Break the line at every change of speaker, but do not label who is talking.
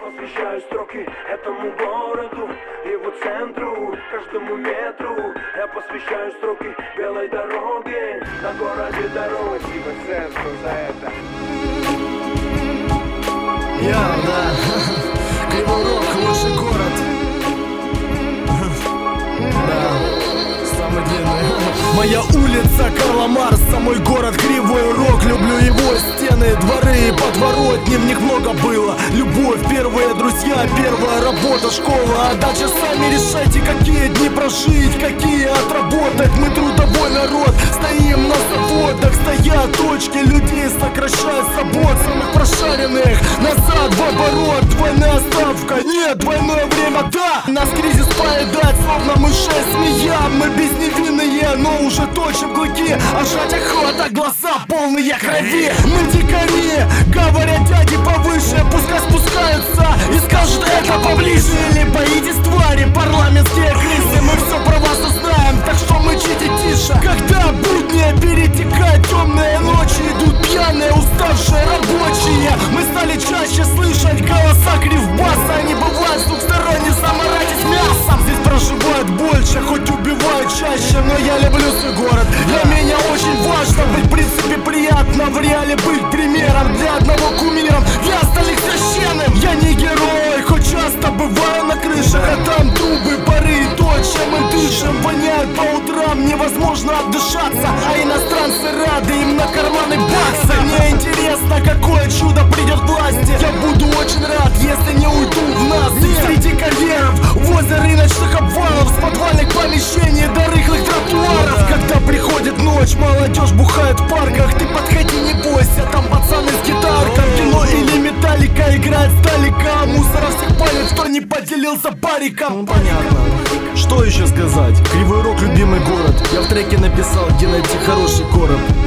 посвящаю строки этому городу, его центру, каждому метру. Я посвящаю строки белой дороге, на городе дорог. Спасибо центру за это.
Да. Кривой Рог, лучший город. Да, самый длинный. Моя улица Карла Маркса, мой город Кривой Рог. Люблю его стены, дворы и подворотни. В них много было любовь, первые друзья, первая работа, школа. А дальше сами решайте, какие дни прожить, какие отработать. Мы трудовой народ, стоим на заводах. Стоят точки, людей сокращают с работ. Самых прошаренных назад в оборот. Двойная ставка, нет, двойное время, да. Нас кризис поедает, словно мышей змея. Мы безневинные, но уже точим клыки. А жать охота, глаза полные крови. Мы дикари, говорят дяди повыше. Пускай спускаются и скажут это поближе. Или боитесь твари, парламентские крысы. Мы все про вас узнаем, так что мычите тише. Когда будни перетекают темные ночи, идут пьяные, уставшие рабочие. Мы стали чаще слышать голоса кривбаса. Они бывают с двух сторон, не заморайтесь мясом. Здесь проживают больше, хоть убивают чаще. Но я люблю свой город, для меня очень важно быть, в принципе, приятно в реале быть примером для одного кумиром, для остальных священным. Я не герой, хоть часто бываю на крышах, а там трубы, пары, то, чем мы дышим, воняют по утрам, невозможно отдышаться. А иностранцы рады, им на карманы баксы. Мне интересно, какое чудо придет к власти. Я буду очень рад, если не уйду в нас. Среди карьеров, возле рыночных обвалов, с подвальных помещений до рыхлых тротуаров. Когда приходит ночь, молодежь бухает в парках. Ты подходи, не бойся, там пацаны с гитаркой. Кино или металлика играет сталика. Мусора всех палит, кто не поделился париком. Понятно. Что еще сказать? Кривой Рог, любимый город. Я в треке написал, где найти хороший короб.